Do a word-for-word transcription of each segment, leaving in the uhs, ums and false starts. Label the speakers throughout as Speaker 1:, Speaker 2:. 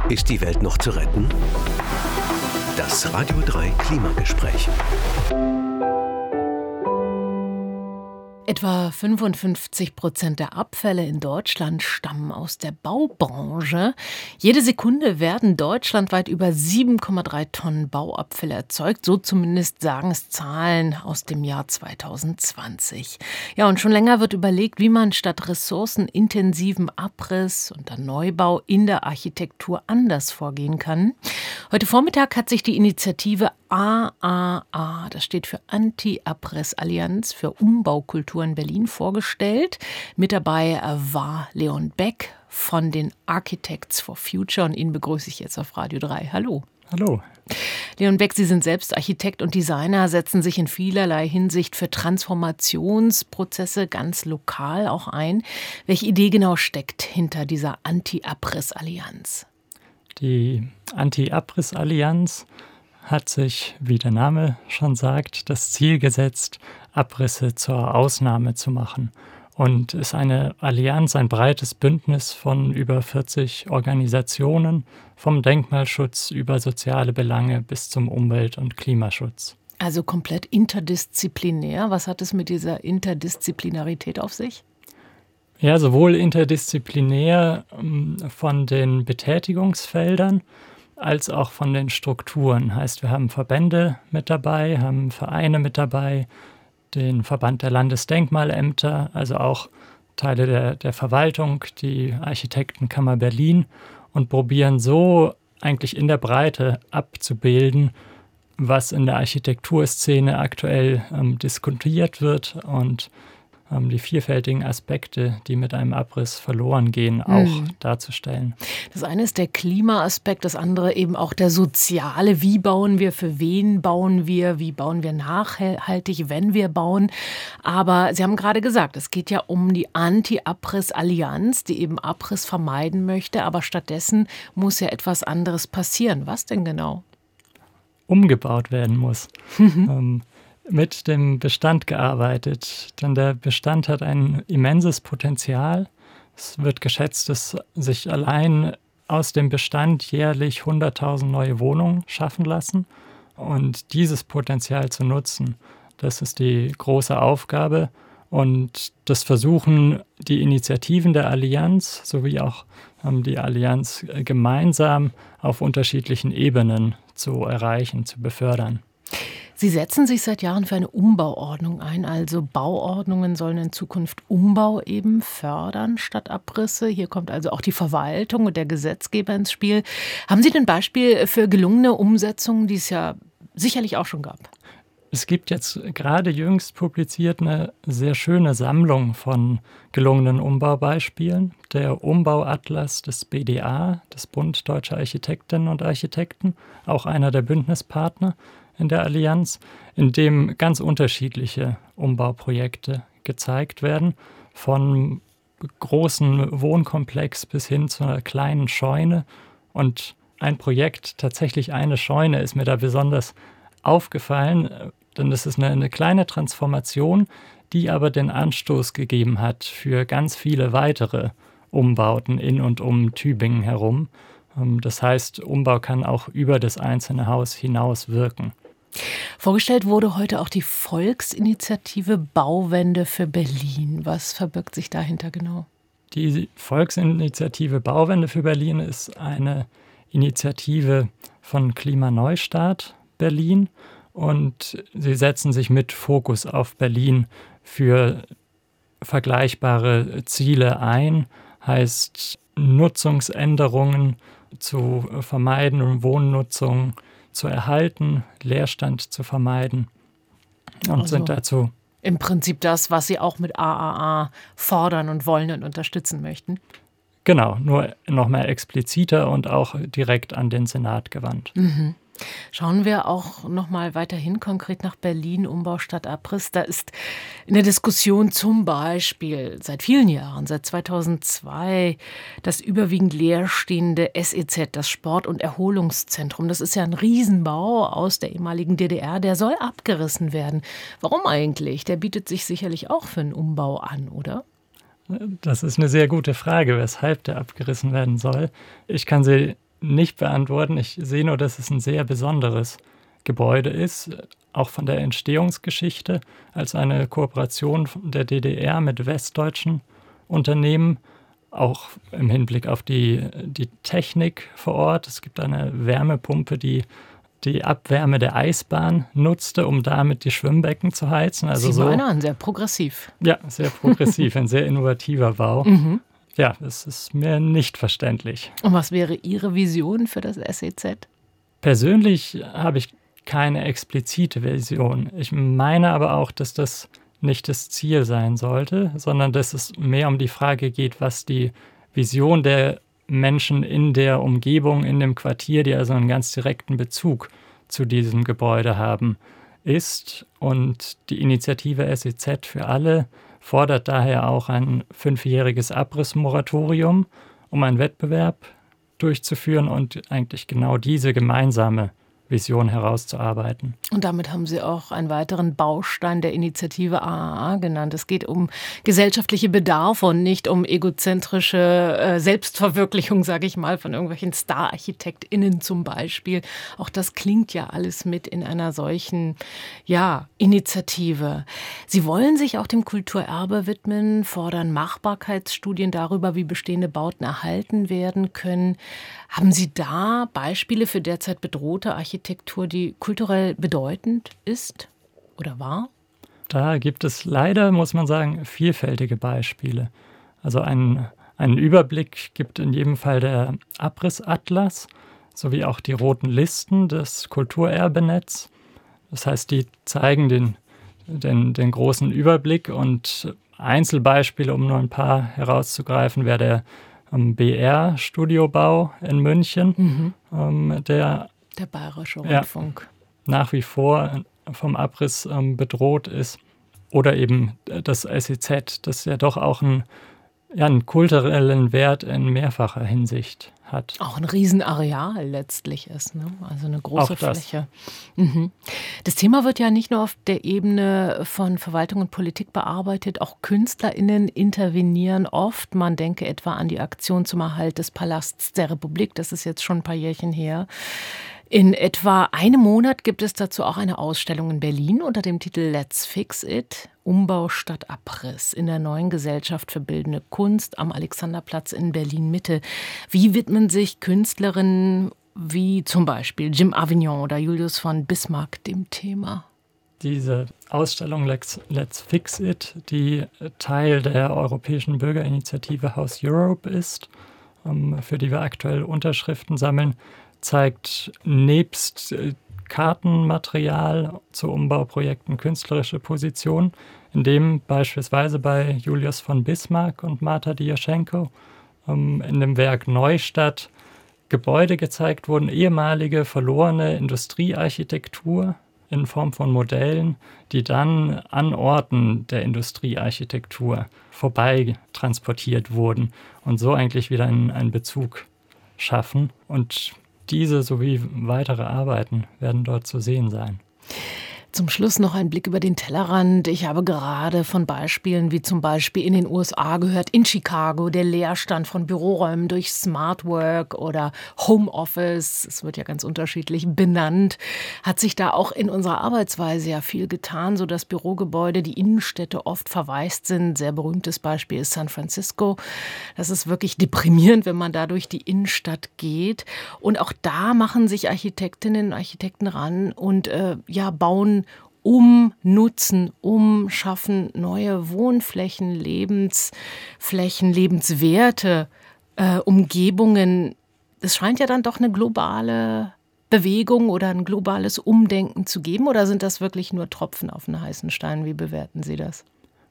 Speaker 1: Ist die Welt noch zu retten? Das Radio drei Klimagespräch.
Speaker 2: Etwa fünfundfünfzig Prozent der Abfälle in Deutschland stammen aus der Baubranche. Jede Sekunde werden deutschlandweit über sieben Komma drei Tonnen Bauabfälle erzeugt. So zumindest sagen es Zahlen aus dem Jahr zweitausendzwanzig. Ja, und schon länger wird überlegt, wie man statt ressourcenintensivem Abriss und dann Neubau in der Architektur anders vorgehen kann. Heute Vormittag hat sich die Initiative A A A, das steht für Anti-Abriss-Allianz für Umbaukultur in Berlin, vorgestellt. Mit dabei war Leon Beck von den Architects for Future und ihn begrüße ich jetzt auf Radio drei. Hallo.
Speaker 3: Hallo.
Speaker 2: Leon Beck, Sie sind selbst Architekt und Designer, setzen sich in vielerlei Hinsicht für Transformationsprozesse ganz lokal auch ein. Welche Idee genau steckt hinter dieser Anti-Abriss-Allianz?
Speaker 3: Die Anti-Abriss-Allianz hat sich, wie der Name schon sagt, das Ziel gesetzt, Abrisse zur Ausnahme zu machen und ist eine Allianz, ein breites Bündnis von über vierzig Organisationen, vom Denkmalschutz über soziale Belange bis zum Umwelt- und Klimaschutz.
Speaker 2: Also komplett interdisziplinär. Was hat es mit dieser Interdisziplinarität auf sich?
Speaker 3: Ja, sowohl interdisziplinär von den Betätigungsfeldern als auch von den Strukturen. Heißt, wir haben Verbände mit dabei, haben Vereine mit dabei, den Verband der Landesdenkmalämter, also auch Teile der, der Verwaltung, die Architektenkammer Berlin und probieren so eigentlich in der Breite abzubilden, was in der Architekturszene aktuell ähm, diskutiert wird und die vielfältigen Aspekte, die mit einem Abriss verloren gehen, auch mhm. darzustellen.
Speaker 2: Das eine ist der Klimaaspekt, das andere eben auch der soziale. Wie bauen wir, für wen bauen wir, wie bauen wir nachhaltig, wenn wir bauen. Aber Sie haben gerade gesagt, es geht ja um die Anti-Abriss-Allianz, die eben Abriss vermeiden möchte, aber stattdessen muss ja etwas anderes passieren. Was denn genau?
Speaker 3: Umgebaut werden muss. ähm, mit dem Bestand gearbeitet, denn der Bestand hat ein immenses Potenzial. Es wird geschätzt, dass sich allein aus dem Bestand jährlich hunderttausend neue Wohnungen schaffen lassen. Und dieses Potenzial zu nutzen, das ist die große Aufgabe. Und das versuchen die Initiativen der Allianz sowie auch ähm, die Allianz gemeinsam auf unterschiedlichen Ebenen zu erreichen, zu befördern.
Speaker 2: Sie setzen sich seit Jahren für eine Umbauordnung ein, also Bauordnungen sollen in Zukunft Umbau eben fördern statt Abrisse. Hier kommt also auch die Verwaltung und der Gesetzgeber ins Spiel. Haben Sie denn ein Beispiel für gelungene Umsetzungen, die es ja sicherlich auch schon gab?
Speaker 3: Es gibt jetzt gerade jüngst publiziert eine sehr schöne Sammlung von gelungenen Umbaubeispielen. Der Umbauatlas des B D A, des Bund Deutscher Architektinnen und Architekten, auch einer der Bündnispartner in der Allianz, in dem ganz unterschiedliche Umbauprojekte gezeigt werden, von großen Wohnkomplex bis hin zu einer kleinen Scheune. Und ein Projekt, tatsächlich eine Scheune, ist mir da besonders aufgefallen, denn es ist eine, eine kleine Transformation, die aber den Anstoß gegeben hat für ganz viele weitere Umbauten in und um Tübingen herum. Das heißt, Umbau kann auch über das einzelne Haus hinaus wirken.
Speaker 2: Vorgestellt wurde heute auch die Volksinitiative Bauwende für Berlin. Was verbirgt sich dahinter genau?
Speaker 3: Die Volksinitiative Bauwende für Berlin ist eine Initiative von Klimaneustart Berlin und sie setzen sich mit Fokus auf Berlin für vergleichbare Ziele ein, heißt Nutzungsänderungen zu vermeiden und Wohnnutzung zu erhalten, Leerstand zu vermeiden und
Speaker 2: also
Speaker 3: sind dazu
Speaker 2: im Prinzip das, was Sie auch mit A A A fordern und wollen und unterstützen möchten.
Speaker 3: Genau, nur noch mehr expliziter und auch direkt an den Senat gewandt.
Speaker 2: Mhm. Schauen wir auch noch mal weiterhin konkret nach Berlin, Umbau statt Abriss. Da ist in der Diskussion zum Beispiel seit vielen Jahren, seit zweitausendzwei, das überwiegend leerstehende S E Z, das Sport- und Erholungszentrum. Das ist ja ein Riesenbau aus der ehemaligen D D R, der soll abgerissen werden. Warum eigentlich? Der bietet sich sicherlich auch für einen Umbau an, oder?
Speaker 3: Das ist eine sehr gute Frage, weshalb der abgerissen werden soll. Ich kann sie nicht beantworten. Ich sehe nur, dass es ein sehr besonderes Gebäude ist, auch von der Entstehungsgeschichte, als eine Kooperation der D D R mit westdeutschen Unternehmen, auch im Hinblick auf die, die Technik vor Ort. Es gibt eine Wärmepumpe, die die Abwärme der Eisbahn nutzte, um damit die Schwimmbecken zu heizen. Also
Speaker 2: Sie meinen
Speaker 3: so,
Speaker 2: an, sehr progressiv.
Speaker 3: Ja, sehr progressiv, ein sehr innovativer Bau.
Speaker 2: Mhm.
Speaker 3: Ja, das ist mir nicht verständlich.
Speaker 2: Und was wäre Ihre Vision für das S E Z?
Speaker 3: Persönlich habe ich keine explizite Vision. Ich meine aber auch, dass das nicht das Ziel sein sollte, sondern dass es mehr um die Frage geht, was die Vision der Menschen in der Umgebung, in dem Quartier, die also einen ganz direkten Bezug zu diesem Gebäude haben, ist. Und die Initiative S E Z für alle fordert daher auch ein fünfjähriges Abrissmoratorium, um einen Wettbewerb durchzuführen und eigentlich genau diese gemeinsame Vision herauszuarbeiten.
Speaker 2: Und damit haben Sie auch einen weiteren Baustein der Initiative A A A genannt. Es geht um gesellschaftliche Bedarfe und nicht um egozentrische äh, Selbstverwirklichung, sage ich mal, von irgendwelchen Star-ArchitektInnen zum Beispiel. Auch das klingt ja alles mit in einer solchen ja, Initiative. Sie wollen sich auch dem Kulturerbe widmen, fordern Machbarkeitsstudien darüber, wie bestehende Bauten erhalten werden können. Haben Sie da Beispiele für derzeit bedrohte Architektur, die kulturell bedeutend ist oder war?
Speaker 3: Da gibt es leider, muss man sagen, vielfältige Beispiele. Also einen, einen Überblick gibt in jedem Fall der Abrissatlas sowie auch die roten Listen des Kulturerbenetz. Das heißt, die zeigen den, den, den großen Überblick und Einzelbeispiele, um nur ein paar herauszugreifen, wäre der ähm, B R-Studiobau in München,
Speaker 2: Mhm.
Speaker 3: ähm, der
Speaker 2: Der Bayerische
Speaker 3: Ja.
Speaker 2: Rundfunk.
Speaker 3: nach wie vor vom Abriss ähm, bedroht ist. Oder eben das S E Z, das ja doch auch einen, ja, einen kulturellen Wert in mehrfacher Hinsicht hat.
Speaker 2: Auch ein Riesenareal letztlich ist, ne? Also eine große
Speaker 3: Auch das.
Speaker 2: Fläche. Mhm. Das Thema wird ja nicht nur auf der Ebene von Verwaltung und Politik bearbeitet, auch KünstlerInnen intervenieren oft. Man denke etwa an die Aktion zum Erhalt des Palasts der Republik, das ist jetzt schon ein paar Jährchen her. In etwa einem Monat gibt es dazu auch eine Ausstellung in Berlin unter dem Titel Let's Fix It – Umbau statt Abriss in der neuen Gesellschaft für bildende Kunst am Alexanderplatz in Berlin-Mitte. Wie widmen sich Künstlerinnen wie zum Beispiel Jim Avignon oder Julius von Bismarck dem Thema?
Speaker 3: Diese Ausstellung Let's, Let's Fix It, die Teil der europäischen Bürgerinitiative House Europe ist, ähm, für die wir aktuell Unterschriften sammeln, zeigt nebst äh, Kartenmaterial zu Umbauprojekten künstlerische Positionen, in dem beispielsweise bei Julius von Bismarck und Marta Diaschenko ähm, in dem Werk Neustadt Gebäude gezeigt wurden, ehemalige verlorene Industriearchitektur in Form von Modellen, die dann an Orten der Industriearchitektur vorbei transportiert wurden und so eigentlich wieder einen, einen Bezug schaffen. Und diese sowie weitere Arbeiten werden dort zu sehen sein.
Speaker 2: Zum Schluss noch ein Blick über den Tellerrand. Ich habe gerade von Beispielen wie zum Beispiel in den U S A gehört, in Chicago, der Leerstand von Büroräumen durch Smart Work oder Homeoffice, es wird ja ganz unterschiedlich benannt, hat sich da auch in unserer Arbeitsweise ja viel getan, sodass Bürogebäude, die Innenstädte oft verwaist sind. Sehr berühmtes Beispiel ist San Francisco. Das ist wirklich deprimierend, wenn man da durch die Innenstadt geht. Und auch da machen sich Architektinnen und Architekten ran und äh, ja, bauen umnutzen, umschaffen neue Wohnflächen, Lebensflächen, lebenswerte äh, Umgebungen. Es scheint ja dann doch eine globale Bewegung oder ein globales Umdenken zu geben. Oder sind das wirklich nur Tropfen auf einen heißen Stein? Wie bewerten Sie das?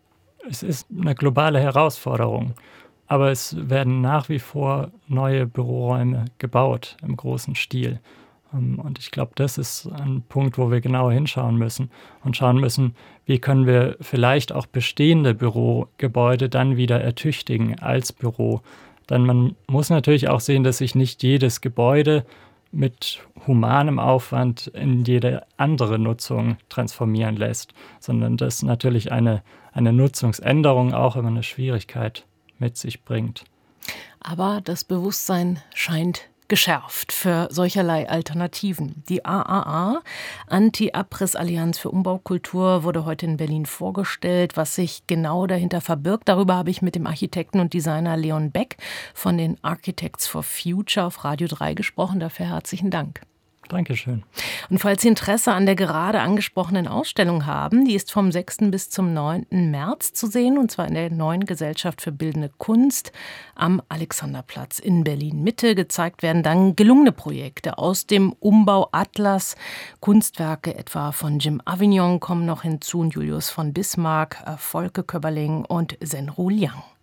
Speaker 3: Es ist eine globale Herausforderung, aber es werden nach wie vor neue Büroräume gebaut im großen Stil. Und ich glaube, das ist ein Punkt, wo wir genauer hinschauen müssen und schauen müssen, wie können wir vielleicht auch bestehende Bürogebäude dann wieder ertüchtigen als Büro. Denn man muss natürlich auch sehen, dass sich nicht jedes Gebäude mit humanem Aufwand in jede andere Nutzung transformieren lässt, sondern dass natürlich eine, eine Nutzungsänderung auch immer eine Schwierigkeit mit sich bringt.
Speaker 2: Aber das Bewusstsein scheint geschärft für solcherlei Alternativen. Die A A A, Anti-Abriss-Allianz für Umbaukultur, wurde heute in Berlin vorgestellt. Was sich genau dahinter verbirgt, darüber habe ich mit dem Architekten und Designer Leon Beck von den Architects for Future auf Radio drei gesprochen. Dafür herzlichen Dank.
Speaker 3: Dankeschön.
Speaker 2: Und falls Sie Interesse an der gerade angesprochenen Ausstellung haben, die ist vom sechsten bis zum neunten März zu sehen, und zwar in der Neuen Gesellschaft für Bildende Kunst am Alexanderplatz in Berlin-Mitte. Gezeigt werden dann gelungene Projekte aus dem Umbau-Atlas. Kunstwerke etwa von Jim Avignon kommen noch hinzu und Julius von Bismarck, Volke Köberling und Senru Liang.